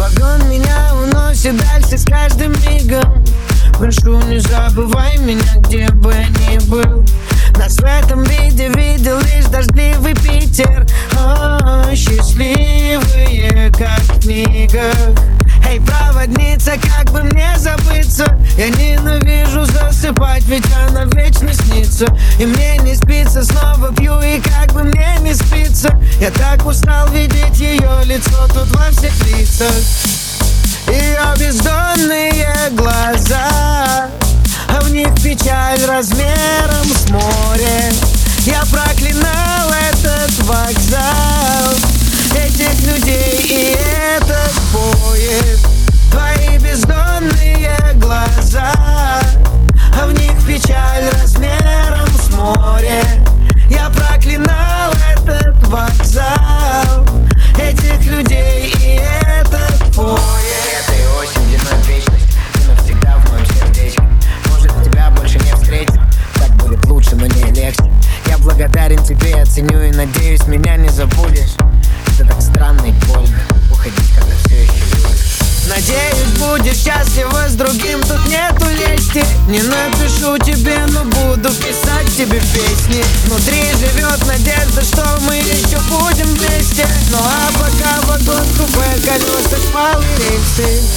Вагон меня уносит дальше с каждым мигом. Прошу, не забывай меня, где бы я ни был. Нас в этом виде видел лишь дождливый Питер. Счастливые, как в книгах. Эй, проводница, как бы мне забыться? Я ненавижу засыпать, ведь она вечно снится. И мне не спится, снова пью, и как бы мне не спится. Я так устал видеть ее лицо тут во всех лицах. Ее бездонные глаза, а в них печаль размером с море. Я проклинал этот вокзал, этих людей и этот поезд. Твои бездонные глаза, а в них печаль размером с море. Я проклинал этот вокзал, этих людей и этот поезд. Лето и осень, длиной в вечность, ты навсегда в моем сердечке. Может, тебя больше не встретить, так будет лучше, но не легче. Я благодарен тебе, я ценю и надеюсь, меня не забудешь. Это так странно и больно, уходить, когда все еще любишь. Надеюсь, будешь счастлива с другим, тут нету лести. Не напишу тебе, но буду писать тебе песни. Внутри живет надежда, что мы еще будем вместе. Ну а пока вагон купе, колеса, шпалы, рельсы.